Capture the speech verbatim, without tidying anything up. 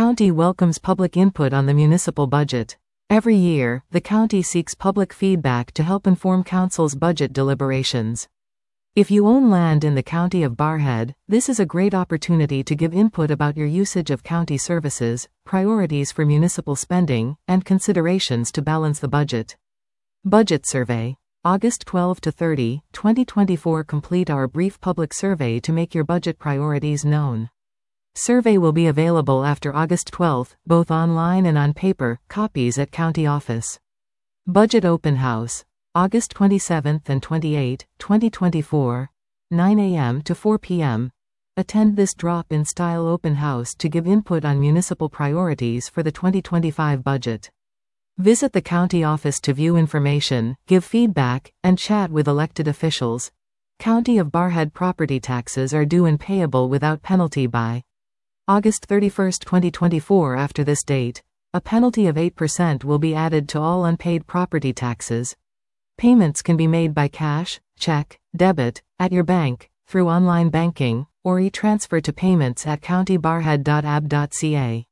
county welcomes public input on the municipal budget. Every year, the county seeks public feedback to help inform council's budget deliberations. If you own land in the county of Barrhead, this is a great opportunity to give input about your usage of county services, priorities for municipal spending, and considerations to balance the budget. Budget Survey. August twelfth to thirtieth, twenty twenty-four. Complete our brief public survey to make your budget priorities known. Survey will be available after August twelfth, both online and on paper, copies at county office. Budget Open House. August twenty-seventh and twenty-eighth, twenty twenty-four, nine a m to four p m Attend this drop-in style open house to give input on municipal priorities for the twenty twenty-five budget. Visit the county office to view information, give feedback, and chat with elected officials. County of Barrhead property taxes are due and payable without penalty by August thirty-first, twenty twenty-four. After this date, a penalty of eight percent will be added to all unpaid property taxes. Payments can be made by cash, check, debit, at your bank, through online banking, or e-transfer to payments at county barrhead dot a b dot c a.